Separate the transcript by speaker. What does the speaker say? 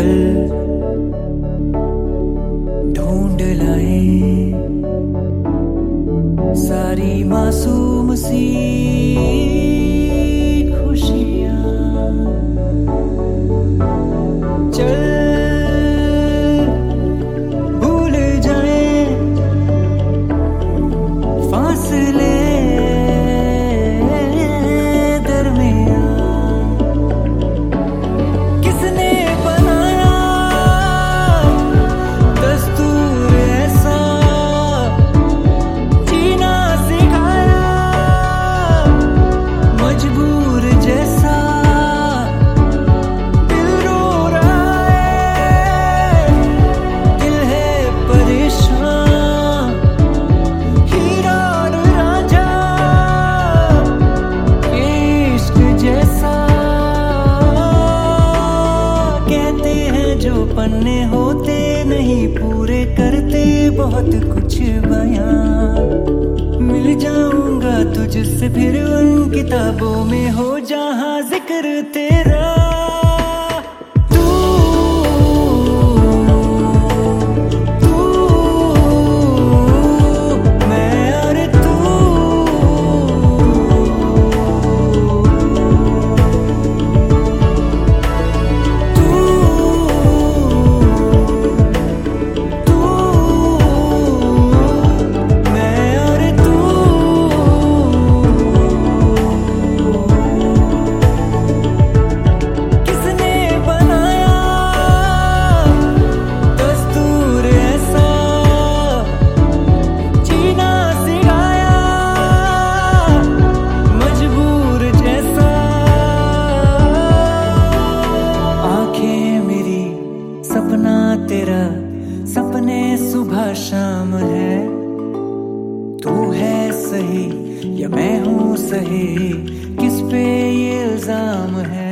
Speaker 1: चल ढूंढ लाए सारी मासूम सी खुशियां। चल भूल जाए फासले जो पन्ने होते नहीं पूरे करते बहुत कुछ बयां। मिल जाऊंगा तुझसे फिर उन किताबों में हो जहां जिक्र तेरा। सपना तेरा सपने सुबह शाम है। तू है सही या मैं हूँ सही, किस पे ये इल्जाम है।